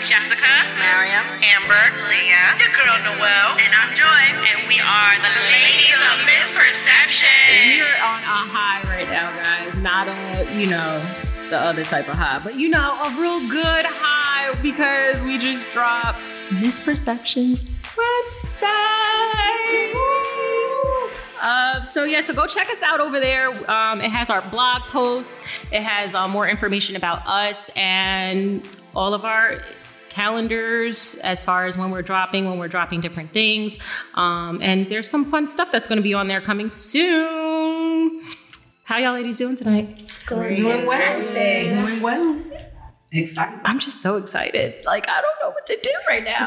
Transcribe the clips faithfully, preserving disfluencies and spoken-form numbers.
Jessica, Mariam, Amber, Leah, your girl Noelle, and I'm Joy. And we are the Ladies of Misperception. We're on a high right now, guys. Not a, you know, the other type of high, but you know, a real good high because we just dropped Misperceptions website. Uh, so yeah, so go check us out over there. Um, it has our blog posts. It has uh, more information about us and all of our calendars as far as when we're dropping, when we're dropping different things. Um, and there's some fun stuff that's going to be on there coming soon. How y'all ladies doing tonight? doing well. Doing well. Excited. I'm just so excited. Like, I don't know what to do right now.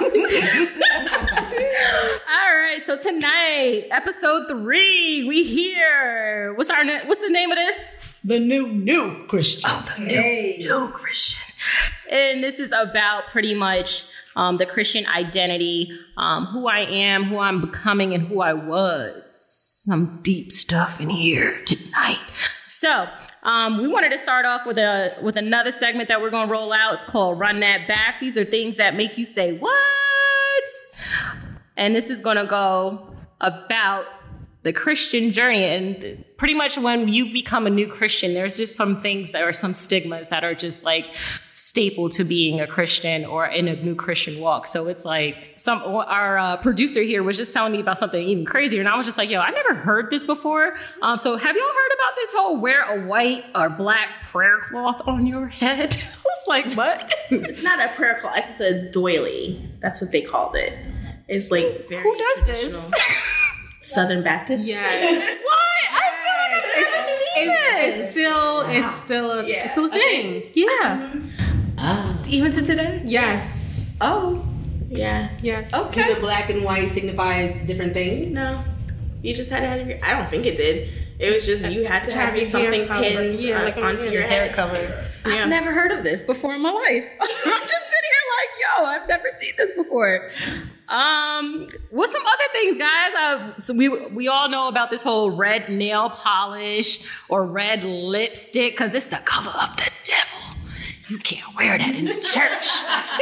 All right. So tonight, episode three, we here. What's our na- What's the name of this? The new, new Christian. Oh, the new, hey. new Christian. And this is about pretty much um, the Christian identity, um, who I am, who I'm becoming, and who I was. Some deep stuff in here tonight. So, Um, we wanted to start off with a with another segment that we're going to roll out. It's called Run That Back. These are things that make you say, what? And this is going to go about the Christian journey. And pretty much when you become a new Christian, there's just some things that are some stigmas that are just like staple to being a Christian or in a new Christian walk. So it's like some our uh, producer here was just telling me about something even crazier. And I was just like, yo, I never heard this before. Um, so have y'all heard about this whole wear a white or black prayer cloth on your head? I was like, what? It's not a prayer cloth. It's a doily. That's what they called it. It's like very Who does this? Southern Baptist. Yeah. What? I feel like I've never seen It's, this. it's still, it's still a, Yeah. it's still a thing. Yeah. Ah. Even to today? Yes. Oh. Yeah. Yes. Okay. Do the black and white signify different things? No. You just had to have your. I don't think it did. It was just you had to have, Have your something hair covered. pinned Yeah, on- like on onto your your hair head. covered. Yeah. I've never heard of this before in my life. I'm just sitting here like, yo, I've never seen this before. Um, what's some other things, guys? Uh, so we we all know about this whole red nail polish or red lipstick because it's the color of the devil. You can't wear that in the church.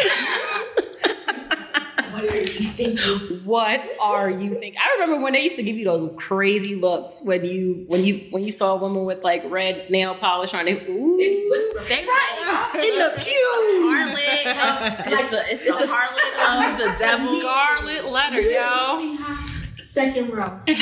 What are you thinking? What are you thinking? I remember when they used to give you those crazy looks when you when you when you saw a woman with like red nail polish on it. Ooh. They right In the pew. harlot. Of, it's the it's, it's the harlot of the devil. Scarlet letter, yo. Second row. For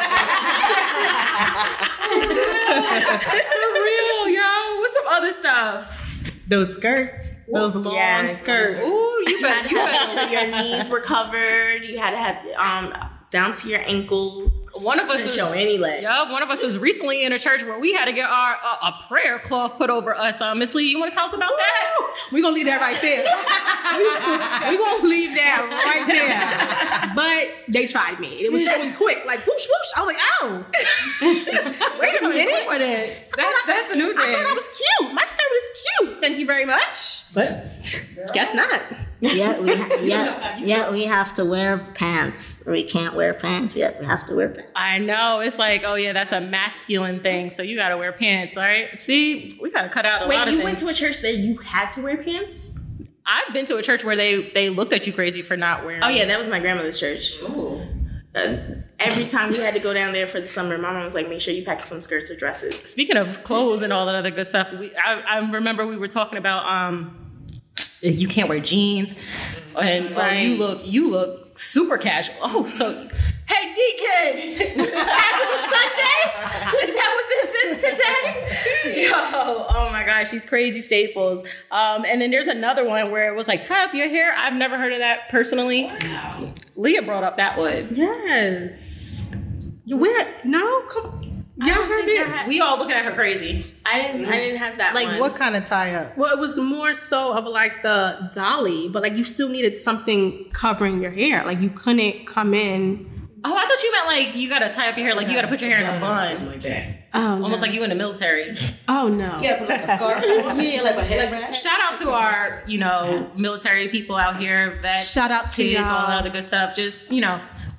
real, yo. What's some other stuff? Those skirts. Those long Yeah. skirts. Ooh, you You had bet. to You have bet. your knees were covered. You had to have um down to your ankles. One of us Didn't was show any leg. Yeah, one of us was recently in a church where we had to get our uh, a prayer cloth put over us. Uh, Miss Lee, you want to tell us about that? We're going to leave that right there. We're going to leave that right there. But they tried me. It was it was quick. Like, whoosh, whoosh. I was like, oh. Wait a minute. With it. That's, that's a new I thing. thought I was cute. My skirt was cute. Thank you very much. But guess not. Yeah, we ha- yeah, yeah, we have to wear pants. We can't wear pants. Yeah, we have to wear pants. I know. It's like, oh yeah, that's a masculine thing. So you got to wear pants, all right? See, we got to cut out a Wait, lot of you things. went to a church that you had to wear pants? I've been to a church where they they looked at you crazy for not wearing. Oh yeah, that was my grandmother's church. Ooh. Uh, every time we had to go down there for the summer, my mom was like, make sure you pack some skirts or dresses. Speaking of clothes and all that other good stuff, we, I, I remember we were talking about um, you can't wear jeans, and oh, Right. you look you look super casual. Oh, so hey, Deacon, casual Sunday? Is that what this is today? Yo, oh my gosh, these crazy staples. Um, and then there's another one where it was like tie up your hair. I've never heard of that personally. Wow. Leah brought up that one. Yes. You wear no? Come Y'all heard think it? I had- We all looking at her crazy. I didn't. I didn't have that. Like one. what kind of tie up? Well, it was more so of like the dolly, but like you still needed something covering your hair. Like you couldn't come in. Oh, I thought you meant like you gotta tie up your hair, like you gotta put your hair in a Something bun. like that. Oh, Almost no. like you in the military. Oh no. You gotta put like a scarf on. Yeah, like, a head wrap. shout out to our, you know, military people out here, vets, Shout out to kids, all that y'all. other good stuff. Just, you know,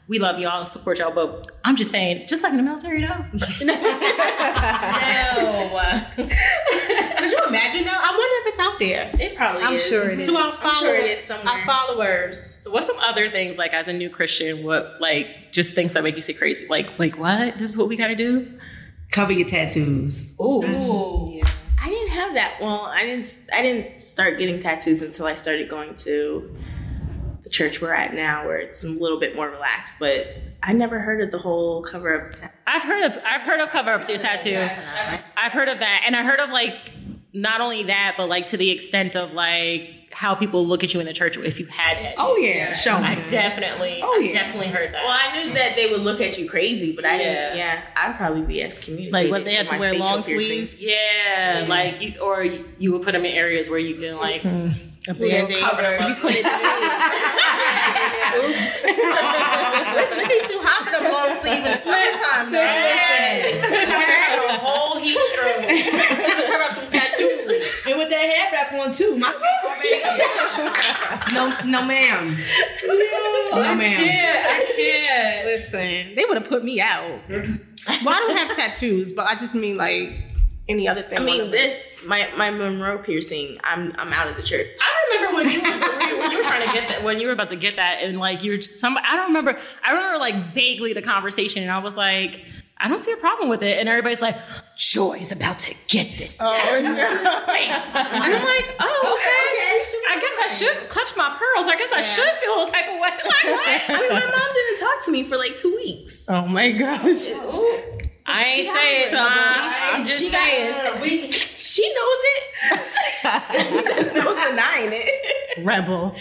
we love y'all, support y'all, but I'm just saying, just like in the military, though. No. Could you imagine though? I wonder if it's out there. It probably I'm is. sure it is. To our I'm sure it is followers, somewhere. our followers. What's some other things, like, as a new Christian, what, like, just things that make you say crazy? Like, like what? This is what we gotta do? Cover your tattoos. Ooh. Yeah. I didn't have that. Well, I didn't. I didn't start getting tattoos until I started going to the church we're at now, where it's a little bit more relaxed. But I never heard of the whole cover up. Ta- I've heard of I've heard of cover ups your tattoo. I've heard of that, and I heard of, like, not only that, but, like, to the extent of, like, how people look at you in the church if you had tattoos. Oh yeah, show I me. definitely, Oh, I yeah. definitely heard that. Well, I knew that they would look at you crazy, but I Yeah. didn't. Yeah, I'd probably be excommunicated. Like, what, they for had to my wear facial long piercings. sleeves? Yeah, like, you, or you would put them in areas where you can, like, A band-aid. cover them up. You put it Listen, it be too hot for them long sleeve in the summertime. Yes. I had a whole heat stroke. Just to cover up some tattoos. And with that hair wrap on too. My skin already. No, no, ma'am. No, I ma'am. can't. I can't. Listen, they would have put me out. Well, I don't have tattoos, but I just mean like any other thing. I on mean, the- this my my Monroe piercing. I'm I'm out of the church. I remember when you were when you were trying to get that, when you were about to get that, and, like, you're some. I don't remember. I remember, like, vaguely the conversation, and I was like, I don't see a problem with it, and everybody's like, Joy is about to get this tattoo. And I'm like, oh, okay. I guess I should clutch my pearls. I guess I should feel a type of way. Like, what? I mean, my mom didn't talk to me for like two weeks. Oh my gosh. Ooh. I ain't saying, Mom. I'm just She saying. got- we, she knows it. There's no denying it. Rebel.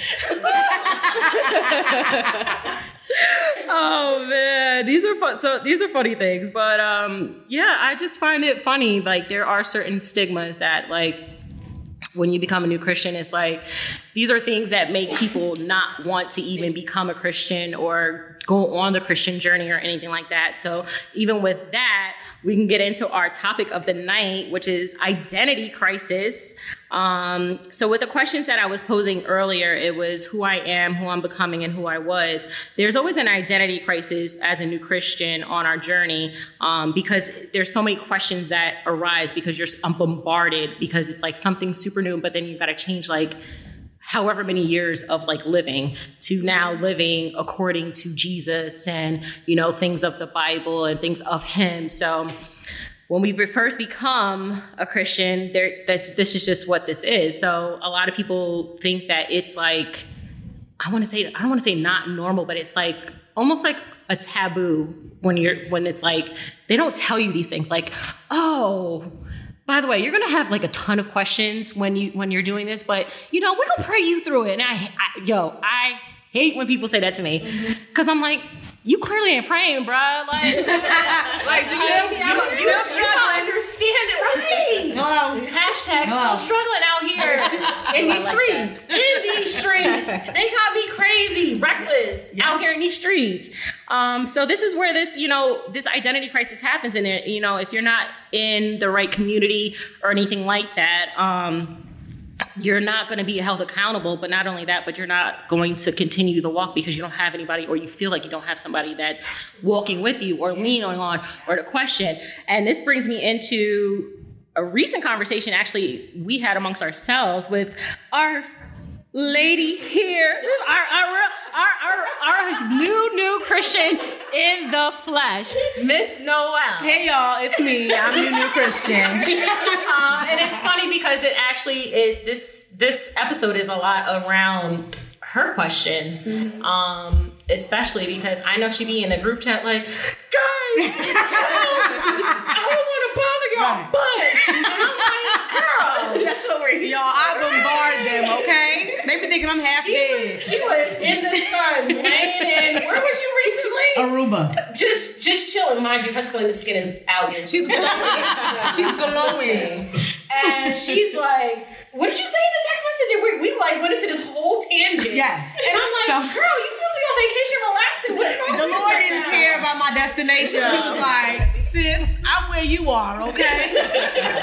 Oh man, these are fun. So these are funny things, but um, yeah, I just find it funny. Like, there are certain stigmas that, like, when you become a new Christian, it's like these are things that make people not want to even become a Christian or go on the Christian journey or anything like that. So even with that, we can get into our topic of the night, which is identity crisis. Um, so with the questions that I was posing earlier, it was who I am, who I'm becoming, and who I was. There's always an identity crisis as a new Christian on our journey, um, because there's so many questions that arise because you're I'm bombarded because it's like something super new, but then you've got to change, like, however many years of, like, living to now living according to Jesus and, you know, things of the Bible and things of him. So when we first become a Christian, there, that's, this is just what this is. So a lot of people think that it's like, I want to say, I don't want to say not normal, but it's like almost like a taboo when you're, when it's like, they don't tell you these things like, oh, by the way, you're gonna have, like, a ton of questions when you when you're doing this, but, you know, we're gonna pray you through it. And I, I yo, I hate when people say that to me, because I'm like, you clearly ain't praying, bruh. Like, like, do you you, know me? I'm you, still you don't struggling. understand it, right? Hello. Hashtag Hello. still struggling out here In these streets. in these streets. They got me crazy, reckless out here in these streets. Um, so this is where this, you know, this identity crisis happens in it. You know, if you're not in the right community or anything like that, um, you're not going to be held accountable. But not only that, but you're not going to continue the walk because you don't have anybody, or you feel like you don't have somebody that's walking with you or leaning on or to question. And this brings me into a recent conversation actually we had amongst ourselves with our lady here. This is our our, our, our, our new, new Christian in the flesh, Miss Noel. Hey y'all, it's me. I'm your new Christian. Um, and it's funny because it actually, it this this episode is a lot around her questions, Mm-hmm. um, especially because I know she be in a group chat like, guys, I don't want to bother y'all, but, and I'm like, girl, That's what we're here. Y'all, I bombard them, okay? They be thinking I'm half she dead. was, she was in the sun, man, and where was you recently? Aruba. Just just chilling, mind you, her skin skin is out here. She's glowing. She's glowing. And she's like, what did you say in the text message? And we, we like went into this whole tangent. Yes. And I'm like, So- girl, you supposed to be on vacation relaxing. What's wrong The with Lord you? didn't care about my destination. He was like, sis, I'm where you are, okay?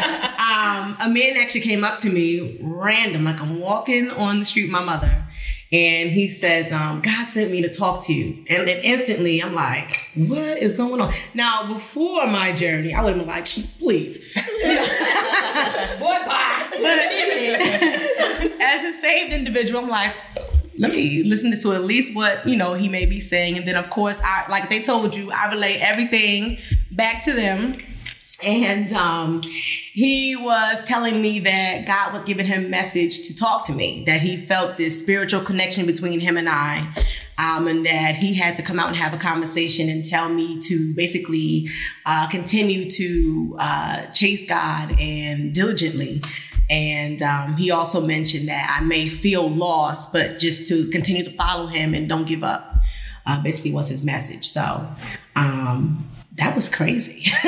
um, a man actually came up to me random, like I'm walking on the street with my mother. And he says, um, God sent me to talk to you. And then instantly I'm like, what is going on? Now, before my journey, I would have been like, please. Boy, bye. But as a saved individual, I'm like, let me listen to at least what, you know, he may be saying. And then, of course, I like they told you, I relay everything back to them. And um, he was telling me that God was giving him a message to talk to me, that he felt this spiritual connection between him and I, um, and that he had to come out and have a conversation and tell me to basically uh, continue to uh, chase God and diligently. And um, he also mentioned that I may feel lost, but just to continue to follow him and don't give up, uh, basically was his message. So um, that was crazy because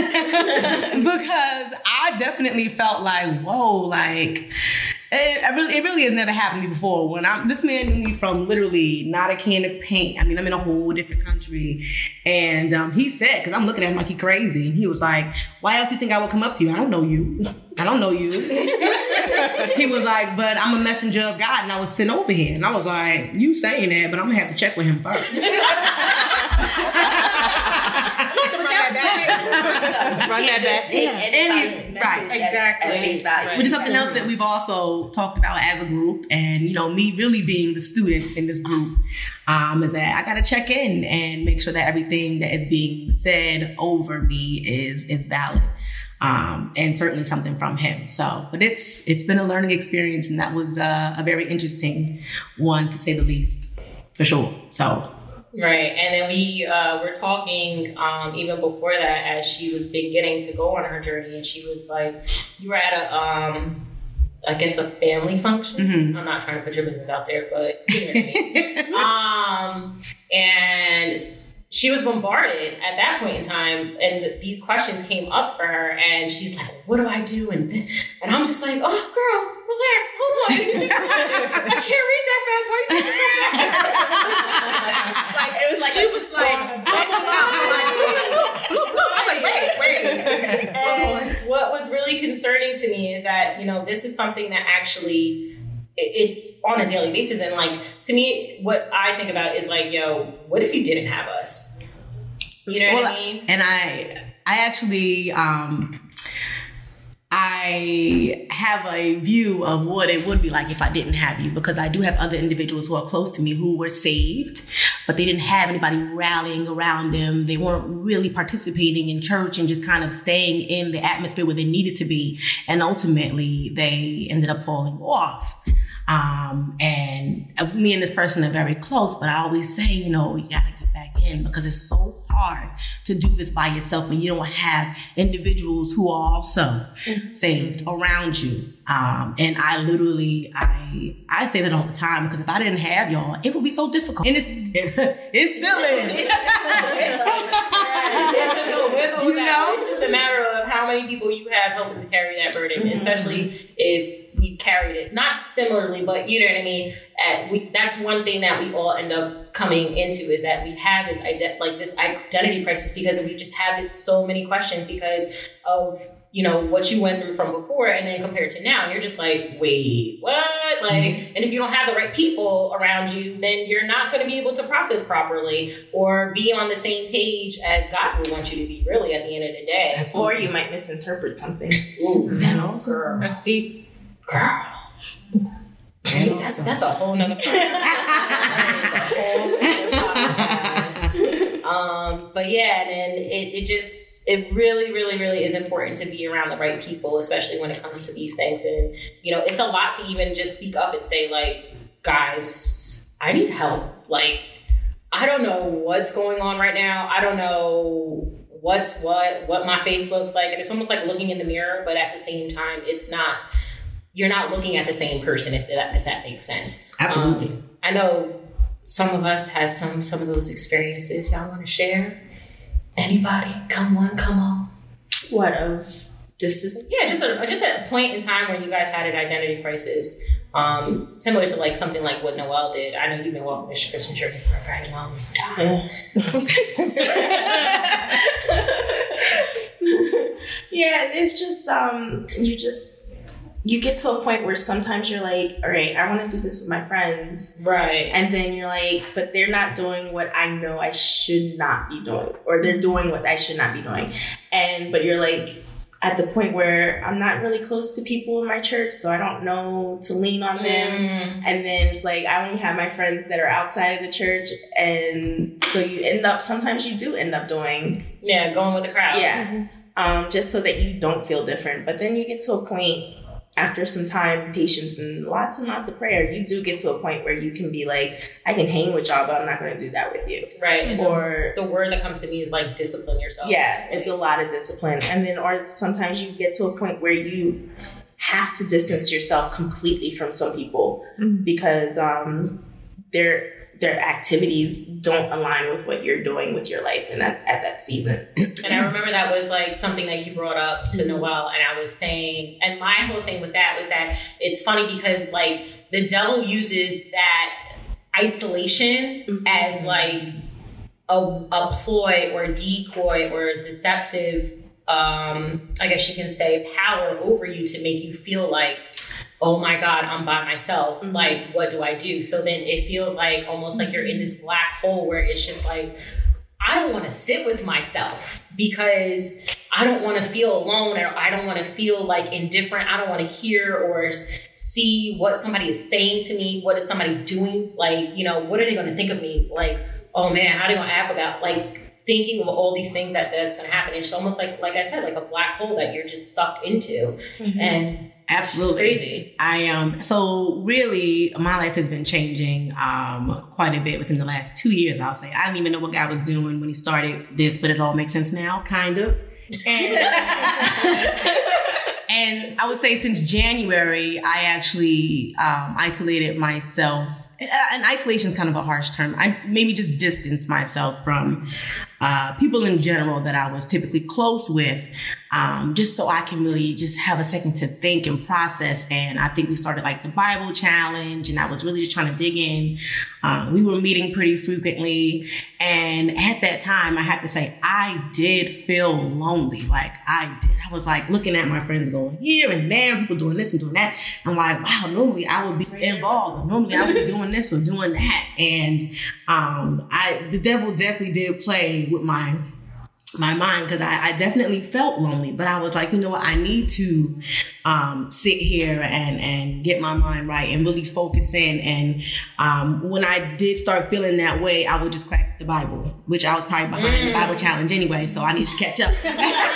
I definitely felt like, whoa, like it, I really, it really has never happened to me before. When I'm, this man knew me from literally not a can of paint. I mean, I'm in a whole different country. And um, he said, because I'm looking at him like he crazy. And he was like, why else do you think I would come up to you? I don't know you. I don't know you. He was like, but I'm a messenger of God and I was sent over here. And I was like, you saying that, but I'm going to have to check with him first. Run that back. And right, exactly. Which is something else that we've also talked about as a group. And, you know, me really being the student in this group um, is that I got to check in and make sure that everything that is being said over me is is valid. Um, and certainly something from him. So, but it's it's been a learning experience, and that was uh, a very interesting one, to say the least, for sure. So. Right. And then we uh, were talking um, even before that, as she was beginning to go on her journey, and she was like, you were at a, um, I guess, a family function. Mm-hmm. I'm not trying to put your business out there, but you know what I mean. um, and she was bombarded at that point in time, and these questions came up for her, and she's like, what do I do? And th- and I'm just like, oh, girl, relax, hold on. I can't read that fast. Why are you saying so fast? Like, it was like, she was like, I was like, wait, wait. And what was really concerning to me is that, you know, this is something that actually, it's on a daily basis. And like, to me, what I think about is like, yo, what if you didn't have us? You know well, what I mean? And I, I actually, um, I have a view of what it would be like if I didn't have you, because I do have other individuals who are close to me who were saved, but they didn't have anybody rallying around them. They weren't really participating in church and just kind of staying in the atmosphere where they needed to be. And ultimately, they ended up falling off. Um, and me and this person are very close, but I always say, you know, you gotta get back in, because it's so hard to do this by yourself when you don't have individuals who are also mm-hmm. saved around you. Um, and I literally, I, I say that all the time, because if I didn't have y'all, it would be so difficult. And it's, it, it still is. You know? It's just a matter of how many people you have helping to carry that burden, mm-hmm. especially if we've carried it, not similarly, but you know what I mean? At, we, that's one thing that we all end up coming into, is that we have this ident- like this identity crisis, because we just have this so many questions because of, you know, what you went through from before, and then compared to now, you're just like, wait, what? Like, mm-hmm. and if you don't have the right people around you, then you're not going to be able to process properly or be on the same page as God would want you to be, really, at the end of the day. Absolutely. Or you might misinterpret something. Ooh, no, girl. That's deep. Girl. That's, that's a whole nother podcast. That's a whole nother podcast. Um, but yeah, and it, it just, it really, really, really is important to be around the right people, especially when it comes to these things. And, you know, it's a lot to even just speak up and say, like, guys, I need help. Like, I don't know what's going on right now. I don't know what's what, what my face looks like. And it's almost like looking in the mirror, but at the same time, it's not, you're not looking at the same person, if that, if that makes sense. Absolutely. Um, I know some of us had some some of those experiences. Y'all want to share? Anybody? Come on, come on. What of distance? Yeah, just a just a point in time where you guys had an identity crisis, um, similar to like something like what Noelle did. I know you've been walking this Christian journey for a very long time. Yeah, it's just um, you just you get to a point where sometimes you're like, all right, I want to do this with my friends. Right. And then you're like, but they're not doing what I know I should not be doing, or they're doing what I should not be doing. And, but you're like at the point where I'm not really close to people in my church, so I don't know to lean on them. Mm. And then it's like, I only have my friends that are outside of the church. And so you end up, sometimes you do end up doing. Yeah, going with the crowd. Yeah. Um, just so that you don't feel different. But then you get to a point after some time, patience, and lots and lots of prayer, you do get to a point where you can be like, I can hang with y'all, but I'm not going to do that with you. Right. And Or the, the word that comes to me is like discipline yourself. yeah, it's a lot of discipline. And then, or sometimes you get to a point where you have to distance yourself completely from some people because um, their their activities don't align with what you're doing with your life in that, at that season. And I remember that was like something that you brought up to Noelle, and I was saying, and my whole thing with that was that it's funny because like the devil uses that isolation mm-hmm. as like a, a ploy or decoy or deceptive, um, I guess you can say, power over you to make you feel like, oh my God, I'm by myself. Mm-hmm. Like, what do I do? So then it feels like almost like you're in this black hole where it's just like, I don't want to sit with myself because I don't want to feel alone, or I don't want to feel like indifferent. I don't want to hear or see what somebody is saying to me. What is somebody doing? Like, you know, what are they going to think of me? Like, oh man, how are they going to act about, like, thinking of all these things that that's going to happen. It's almost like, like I said, like a black hole that you're just sucked into. Mm-hmm. And absolutely it's crazy. I um so really my life has been changing um quite a bit within the last two years. I'll say I didn't even know what God was doing when He started this, but it all makes sense now, kind of. And and I would say since January, I actually um, isolated myself. And isolation is kind of a harsh term. I maybe just distanced myself from uh, people in general that I was typically close with, um, just so I can really just have a second to think and process. And I think we started like the Bible challenge, and I was really just trying to dig in. Um, we were meeting pretty frequently. And at that time, I have to say, I did feel lonely. Like I did. I was like looking at my friends going here and there, people doing this and doing that. I'm like, wow, normally I would be involved. Normally I would be doing this or doing that. And um, I, the devil definitely did play with my my mind, because I, I definitely felt lonely. But I was like, you know what, I need to um, sit here and, and get my mind right and really focus in. And um, when I did start feeling that way, I would just crack the Bible, which I was probably behind mm. the Bible challenge anyway, so I need to catch up.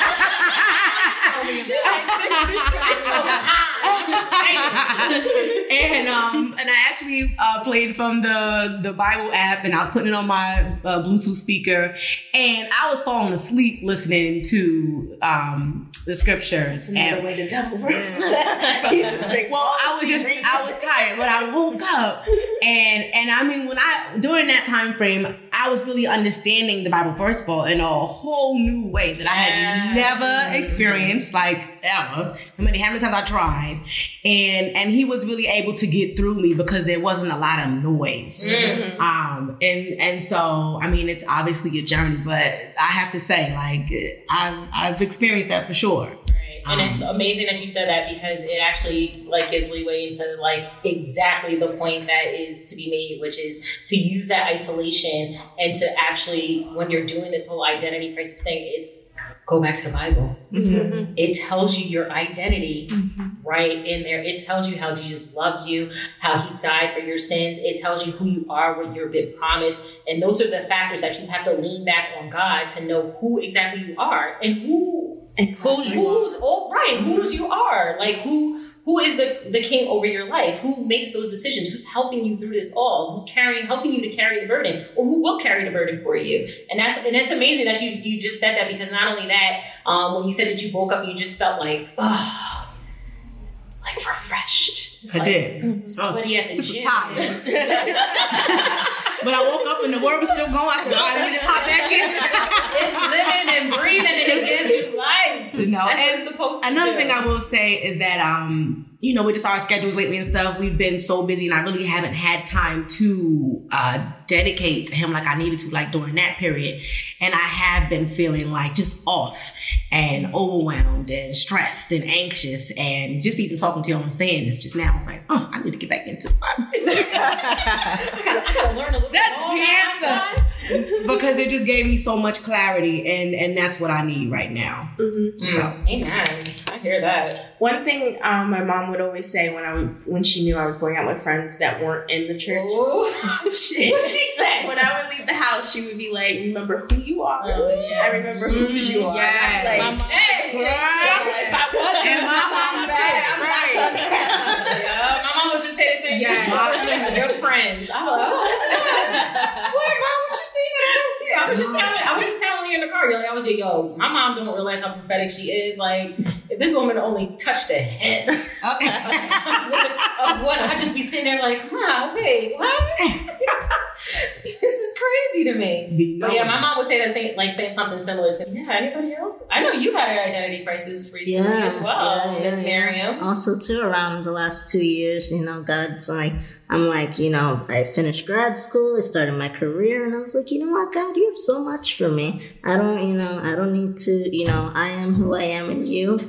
and um and I actually uh, played from the the Bible app, and I was putting it on my uh, Bluetooth speaker, and I was falling asleep listening to um the scriptures. Another and, way the devil works. Well, I was just I was tired, but I woke up, and and I mean when I during that time frame, I was really understanding the Bible first of all in a whole new way that I had never experienced, like ever. I mean, how many times I tried, and and he was really able to get through me because there wasn't a lot of noise. Mm-hmm. Um, and and so I mean, it's obviously a journey, but I have to say, like, I've I've experienced that for sure. Right. And um, it's amazing that you said that, because it actually like gives leeway into like exactly the point that is to be made, which is to use that isolation and to actually, when you're doing this whole identity crisis thing, it's go back to the Bible. Mm-hmm. It tells you your identity mm-hmm. right in there. It tells you how Jesus loves you, how He died for your sins. It tells you who you are, what you've been promised. And those are the factors that you have to lean back on God to know who exactly you are and who exactly. who's, who's oh, right, whose you are. Like who who is the, the king over your life? Who makes those decisions? Who's helping you through this all? Who's carrying, helping you to carry the burden, or who will carry the burden for you? And that's and that's amazing that you you just said that, because not only that, um, when you said that you woke up and you just felt like, oh, like refreshed. It's I like did. Sweaty at the Super gym. tired. But I woke up and the word was still going. I said, all right, let me just hop back in. It's living and breathing, and it gives you life. You know, That's and, what it's supposed Another thing I will say is that, um, you know, with just our schedules lately and stuff, we've been so busy and I really haven't had time to uh, dedicate to him like I needed to, like during that period. And I have been feeling like just off and overwhelmed and stressed and anxious. And just even talking to you and saying this just now, I was like, oh, I need to get back into it. I gotta, I gotta learn a little bit more. That's the answer. Because it just gave me so much clarity, and, and that's what I need right now. Mm-hmm. So, amen. I hear that. One thing um, my mom would always say when I would, when she knew I was going out with friends that weren't in the church. Oh, shit. What'd she say? When I would leave the house, she would be like, "Remember who you are." Oh, yeah. I remember whose you are. Yes. Like, My mom- hey, girl, if I wasn't, And my mom bad, too. I'm not Right. gonna- Yeah, my mom would just say the same Yes. thing. Your friends. I'm like, oh, what, mom? What you see that I don't see? I was just telling, I was just telling you in the car. Yo, I was like, yo, my mom don't realize how prophetic she is. Like, if this woman only touched the head of, what, of what, I'd just be sitting there like, huh, wait, what? This is crazy to me. But yeah, my mom would say that same, like, say something similar to, yeah, anybody else? I know you had an identity crisis recently Yeah, as well, yeah, Miss yeah, Miriam. yeah. Also, too, around the last two years, you know, God's like, I'm like, you know, I finished grad school, I started my career, and I was like, you know what, God, you have so much for me. I don't, you know, I don't need to, you know, I am who I am in you.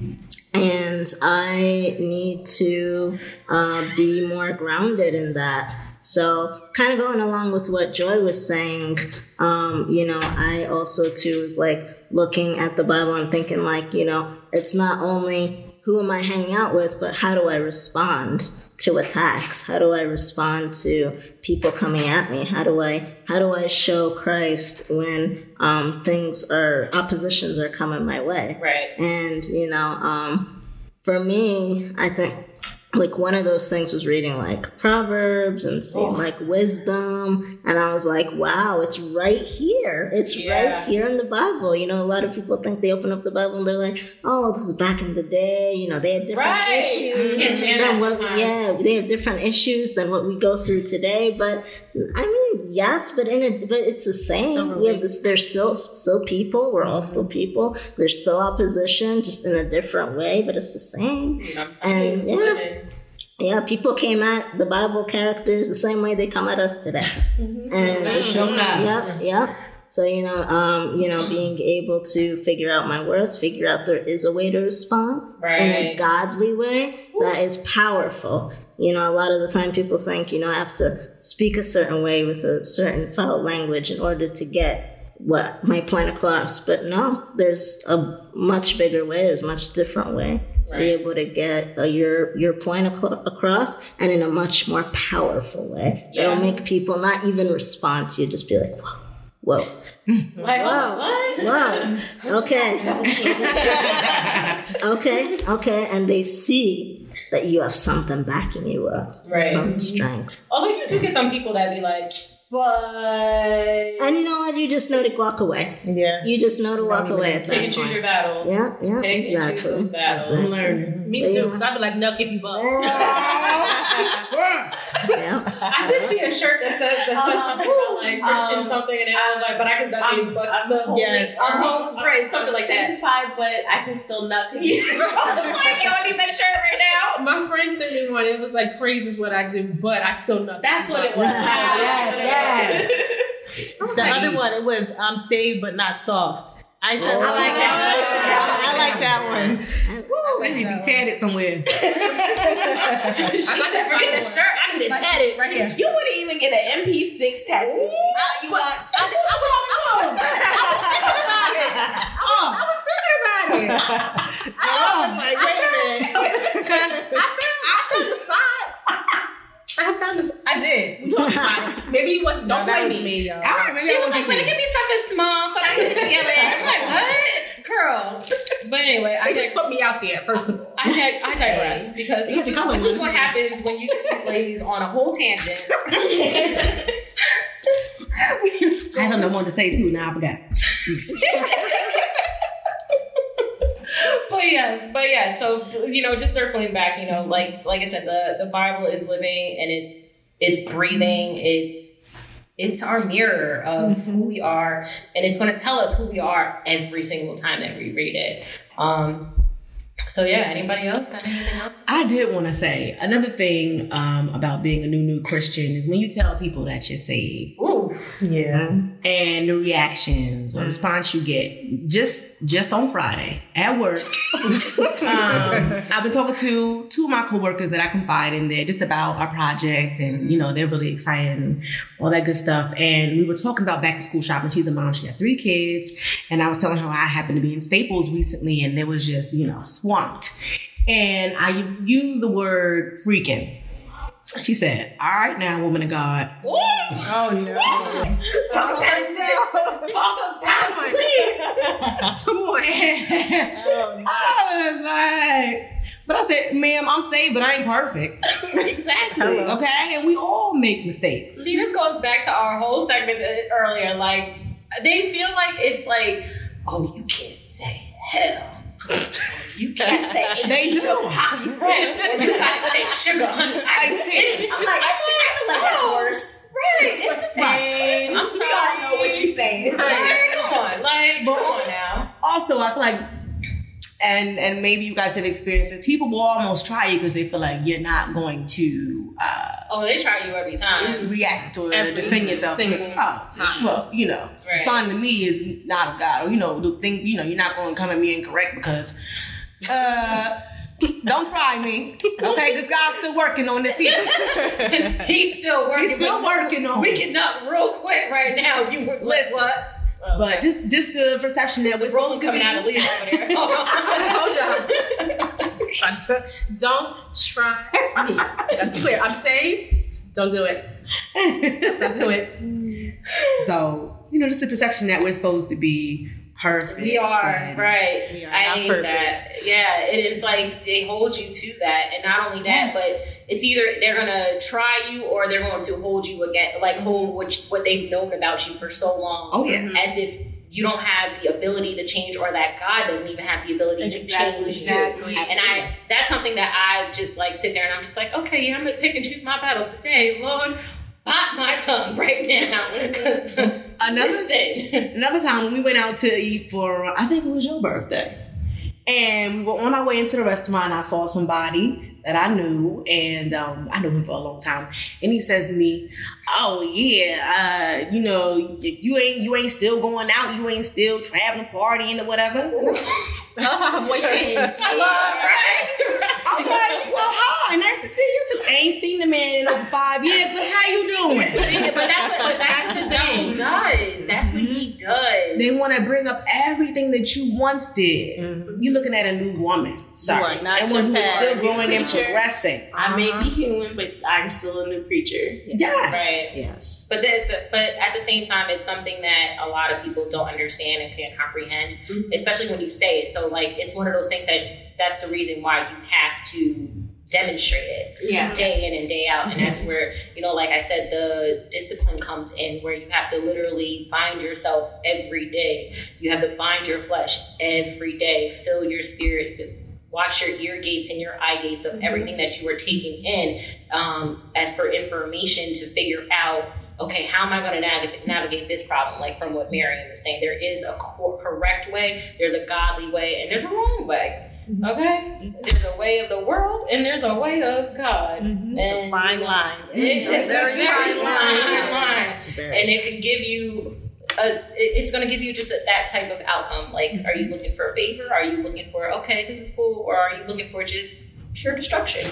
And I need to uh, be more grounded in that. So kind of going along with what Joy was saying, um, you know, I also, too, was like looking at the Bible and thinking like, you know, it's not only who am I hanging out with, but how do I respond to attacks? How do I respond to people coming at me? How do I how do I show Christ when um, things are oppositions are coming my way? Right. And you know, um, for me, I think like one of those things was reading like Proverbs and seeing Oh. like wisdom, and I was like, wow, it's right here. It's Yeah. right here in the Bible. You know, a lot of people think they open up the Bible and they're like, oh, this is back in the day. You know, they had different Right. issues. Can't stand than that what, sometimes. yeah, they have different issues than what we go through today. But I mean, yes, but in a, but it's the same. We have this. There's still still people. We're all still people. There's still opposition, just in a different way, but it's the same. I'm telling you, And it's yeah. living. Yeah, people came at the Bible characters the same way they come at us today. And Show enough. yep, yep. So, you know, um, you know, being able to figure out my worth, figure out there is a way to respond in a Right. godly way, that is powerful. You know, a lot of the time people think, you know, I have to speak a certain way with a certain foul language in order to get what my point across. But no, there's a much bigger way, there's a much different way to be Right. able to get uh, your your point ac- across, and in a much more powerful way. Yeah. It'll make people not even respond to you, just be like, whoa, whoa, Like, Wow. what? whoa, okay, okay, okay, and they see that you have something backing you up, Right. some strength. Although you do get them people that be like, but And you know what? You just know to walk away. Yeah. You just know to walk away at pick that and choose point. your battles. Yeah, yeah, Pick and choose exactly. those battles. Exactly. learning. Me But too, yeah. because I'd be like, nuck if you buck. Yeah. I did see a shirt that says that said something about like Christian Um, something, and it was like, but I can duck I'm- you, but I'm still, holy. yes, I'm home, right, something like that. Sanctified, but I can still nut. Like, yo, I need that shirt right now. My friend sent me one. It was like, praise is what I do, but I still nuck. That's what it was. Yes, yes. The other one, it was I'm saved but not soft. I said, Oh, I like that. I like that one. They need to be tatted somewhere. She said, forget the shirt, I need to tat it right here. You wouldn't even get an M P six tattoo. Uh, you want? I, I was, I was, I was thinking about it. I was like, wait a minute. I found, I found the spot. I found this. I did. We talked about it. Maybe you wasn't. Don't that blame was me. me, y'all. All right, maybe She I was wasn't like, better here. give me something small so I can feel it. I'm like, what? Girl. But anyway, I They just dig- put me out there, first of all. I, dig- I digress because You this, get to come this with is what me. happens when you get these ladies on a whole tangent. I had something I wanted to say too, now I forgot. But yes, but yeah, so you know, just circling back, you know, like like I said, the, the Bible is living and it's it's breathing, it's it's our mirror of who we are, and it's gonna tell us who we are every single time that we read it. Um So yeah, anybody else got anything else to say? I did want to say another thing um, about being a new new Christian is when you tell people that you're saved. Ooh. Yeah. And the reactions or response you get just just on Friday at work. um, I've been talking to two of my coworkers that I confide in there just about our project, and you know they're really excited and all that good stuff. And we were talking about back to school shopping. She's a mom; she got three kids, and I was telling her I happened to be in Staples recently, and it was just you know swamped. And I used the word freaking. She said, "All right, now, woman of God." Oh no. Talk about it. Talk about it, please. Come on. Oh, no. I was like, but I said, ma'am, I'm saved, but I ain't perfect. Exactly. Okay? And we all make mistakes. See, this goes back to our whole segment earlier. Like, they feel like it's like, oh, you can't say hell. You can't say They do. hockey sticks. You gotta say sugar, honey. I see. I'm like, I feel like that's worse. Right, it's the same. I'm sorry. We all know what you're saying. Right, come on, like, But- come on now. Also, I feel like, and and maybe you guys have experienced it, people will almost try you because they feel like you're not going to uh, Oh, they try you every time. react or Every defend yourself. single Oh, time. well, you know, Right. responding to me is not of God. Or, you know, the thing, you know, you're not going to come at me incorrect because, uh, don't try me. Okay? Because God's still working on this here. He's still working. He's still but working on We it. can up real quick right now. You were like, Listen. what? But just just the perception that we're Rolling supposed to coming be. out of Leah over there. I told y'all. I just- Don't try me. Let's be clear. I'm saved. Don't do it. Let's not do it. So, you know, just the perception that we're supposed to be perfect. We are, and- right. We are I not hate perfect. that. Yeah, it is like they hold you to that. And not only that, Yes. but it's either they're going to try you or they're going to hold you again, like hold what, what they've known about you for so long. Oh, yeah. As if you don't have the ability to change or that God doesn't even have the ability Exactly, to change exactly. you. And I that's something that I just like sit there and I'm just like, okay, yeah, I'm going to pick and choose my battles today. Lord, bite my tongue right now. Because Another listen. Another time when we went out to eat for, I think it was your birthday. And we were on our way into the restaurant and I saw somebody that I knew, and um, I knew him for a long time. And he says to me, "Oh yeah, uh, you know, you ain't you ain't still going out, you ain't still traveling, partying or whatever." I love how her voice changed. I love right. I'm like, "Well, hi, nice to see you too. I ain't seen the man in over five years, but how you doing?" But that's what but that's what the devil does. That's what he does. They want to bring up everything that you once did. Mm-hmm. You're looking at a new woman. Sorry, You are not and your one who's past. still growing and Creature. progressing. I may be human, but I'm still a new creature. Yes. Right. Yes. But the, the, but at the same time, it's something that a lot of people don't understand and can't comprehend, Mhm. especially when you say it. So like, it's one of those things that that's the reason why you have to demonstrate it Yeah. day in and day out. And that's where, you know, like I said, the discipline comes in where you have to literally bind yourself every day. You have to bind your flesh every day, fill your spirit, fill, watch your ear gates and your eye gates of everything that you are taking in um, as for information to figure out, okay, how am I going to navigate, navigate this problem? Like from what Miriam was saying, there is a co- correct way, there's a godly way, and there's a wrong way. Okay? There's a way of the world and there's a way of God. It's a And, fine you know, line. It's a very fine line. line. Very. And it can give you a, it- it's going to give you just a, that type of outcome. Like, are you looking for a favor? Are you looking for, okay, this is cool? Or are you looking for just pure destruction?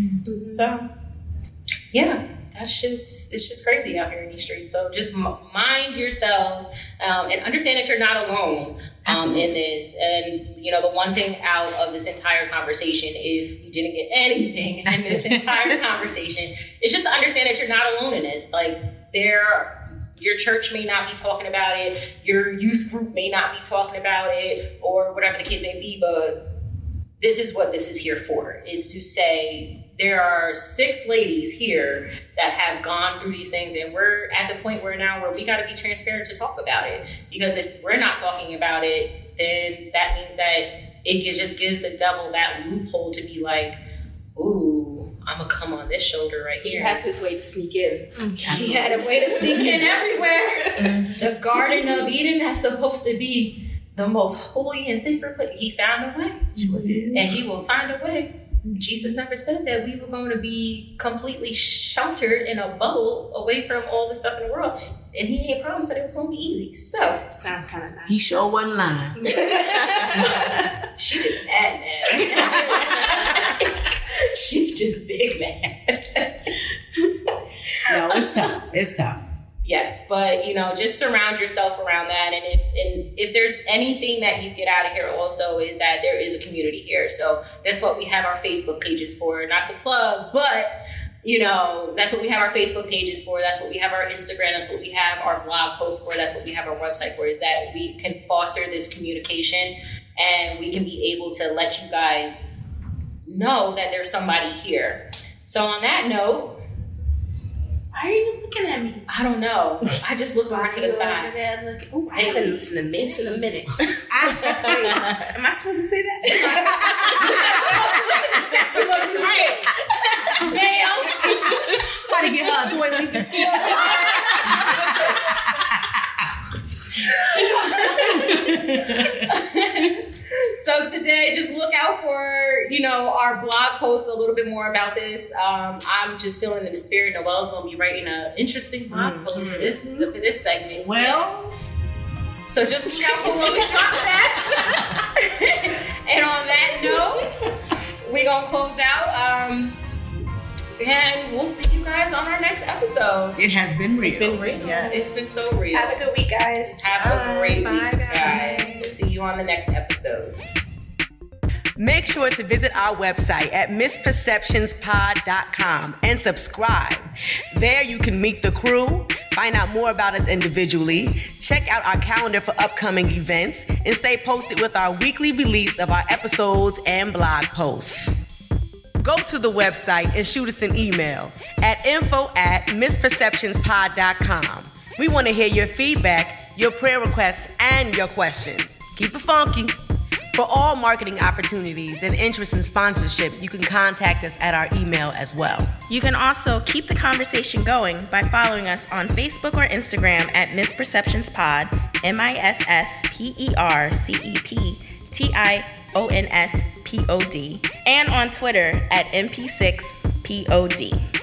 So, yeah, that's just, it's just crazy out here in these streets. So just m- mind yourselves um, and understand that you're not alone um, in this. And, you know, the one thing out of this entire conversation, if you didn't get anything in this entire conversation, is just to understand that you're not alone in this. Like, there your church may not be talking about it, your youth group may not be talking about it, or whatever the case may be, but this is what this is here for, is to say there are six ladies here that have gone through these things, and we're at the point where now where we got to be transparent to talk about it. Because if we're not talking about it, then that means that it just gives the devil that loophole to be like, ooh, I'm gonna come on this shoulder right He here. has his way to sneak in. He had a way to sneak in everywhere. The Garden of Eden that's supposed to be the most holy and sacred place. He found a way. Sure did. And he will find a way. Jesus never said that we were going to be completely sheltered in a bubble away from all the stuff in the world. And he ain't promised that it was going to be easy. So, Sounds kind of nice. He sure wasn't lying. she just mad mad. she just big mad. No, it's tough. It's tough. Yes, but you know, just surround yourself around that, and if and if there's anything that you get out of here, also is that there is a community here. So that's what we have our Facebook pages for. Not to plug, but you know, that's what we have our Facebook pages for. That's what we have our Instagram. That's what we have our blog posts for. That's what we have our website for. Is that we can foster this communication, and we can be able to let you guys know that there's somebody here. So on that note. Why are you looking at me? I don't know. I just looked over to the side. Over there looking. Oh, I haven't listened to Miss in a minute. Am I supposed to say that? Ma'am. Somebody get her a toilet. So today, just look out for, you know, our blog post a little bit more about this. Um, I'm just feeling in the spirit. Noelle's going to be writing an interesting blog mm-hmm. post for this for this segment. Well, so just look out for when we drop that. And on that note, we're going to close out. Um, and we'll see you guys on our next episode. It has been real. It's been real. Yeah. It's been so real. Have a good week, guys. Have Bye. a great Bye, week, guys. guys. We'll see you on the next episode. Make sure to visit our website at misperceptions pod dot com and subscribe. There you can meet the crew, find out more about us individually, check out our calendar for upcoming events, and stay posted with our weekly release of our episodes and blog posts. Go to the website and shoot us an email at info at misperceptions pod dot com. We want to hear your feedback, your prayer requests, and your questions. Keep it funky. For all marketing opportunities and interest in sponsorship, you can contact us at our email as well. You can also keep the conversation going by following us on Facebook or Instagram at misperceptionspod, M I S S P E R C E P T I O N S P O D, and on Twitter at M P six P O D.